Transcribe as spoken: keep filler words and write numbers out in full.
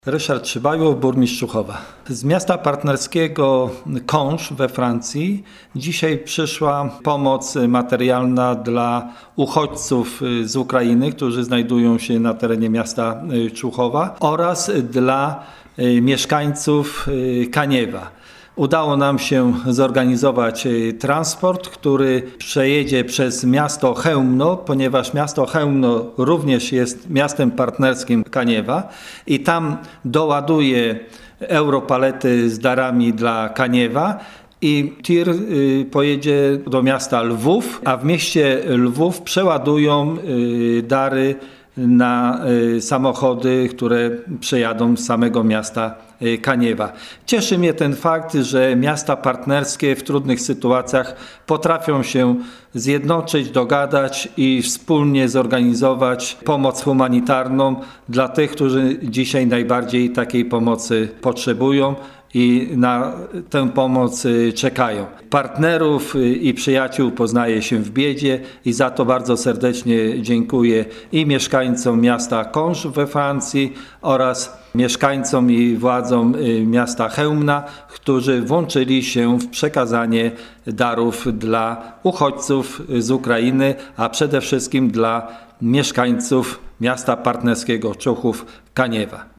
Ryszard Szybajło, burmistrz Czuchowa. Z miasta partnerskiego Conches we Francji dzisiaj przyszła pomoc materialna dla uchodźców z Ukrainy, którzy znajdują się na terenie miasta Czuchowa, oraz dla mieszkańców Kaniewa. Udało nam się zorganizować transport, który przejedzie przez miasto Chełmno, ponieważ miasto Chełmno również jest miastem partnerskim Kaniewa i tam doładuje europalety z darami dla Kaniewa. I tir pojedzie do miasta Lwów, a w mieście Lwów przeładują dary na samochody, które przejadą z samego miasta Kaniewa. Cieszy mnie ten fakt, że miasta partnerskie w trudnych sytuacjach potrafią się zjednoczyć, dogadać i wspólnie zorganizować pomoc humanitarną dla tych, którzy dzisiaj najbardziej takiej pomocy potrzebują i na tę pomoc czekają. Partnerów i przyjaciół poznaje się w biedzie i za to bardzo serdecznie dziękuję i mieszkańcom miasta Conches we Francji oraz mieszkańcom i władzom miasta Chełmna, którzy włączyli się w przekazanie darów dla uchodźców z Ukrainy, a przede wszystkim dla mieszkańców miasta partnerskiego Czuchów Kaniewa.